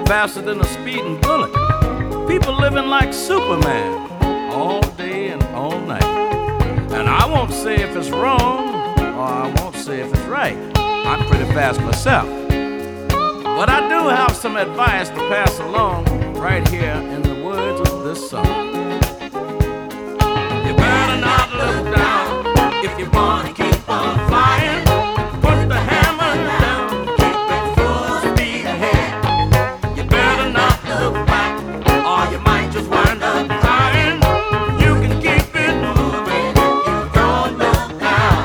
faster than a speeding bullet. People living like Superman all day and all night. And I won't say if it's wrong, or I won't say if it's right. I'm pretty fast myself. But I do have some advice to pass along right here in the words of this song. You better not look down if you want to keep on flying. Put the hammer down, keep it full speed ahead. You better not look back, or you might just wind up crying. You can keep it moving if you don't look down.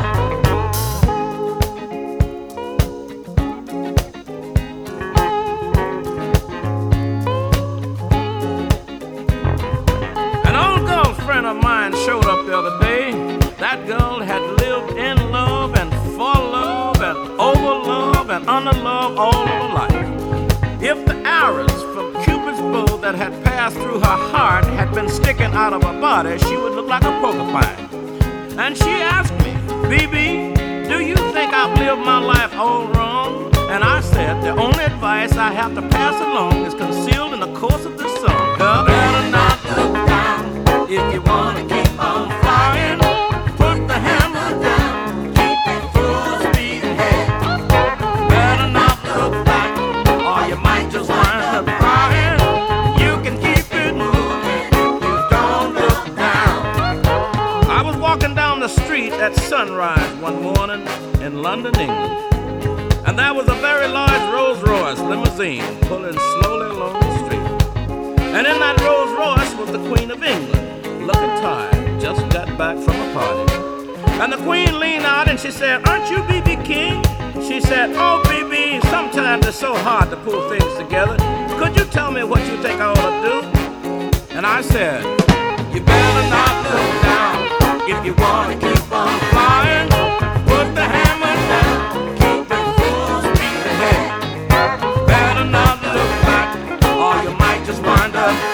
An old girlfriend of mine showed up the other day. That girl had lived in love and for love and over love and under love all her life. If the arrows from Cupid's bow that had passed through her heart had been sticking out of her body, she would look like a porcupine. And she asked me, BB, do you think I've lived my life all wrong? And I said, the only advice I have to pass along is concealed in the course of this song. Girl, better not look down if you want to keep on flying. Put the hammer down, keep it full speed ahead. Better not look back, or you might just wind up crying. You can keep it moving if you don't look down. I was walking down the street at sunrise one morning in London, England, and there was a very large Rolls-Royce limousine pulling slowly along the street. And in that Rolls-Royce was the Queen of England, looking tired, just got back from a party. And the Queen leaned out and she said, aren't you B.B. King? She said, oh, B.B., sometimes it's so hard to pull things together. Could you tell me what you think I ought to do? And I said, you better not look down if you want to keep on flying. Put the hammer down, keep it full speed ahead. Better not look back, or you might just wind up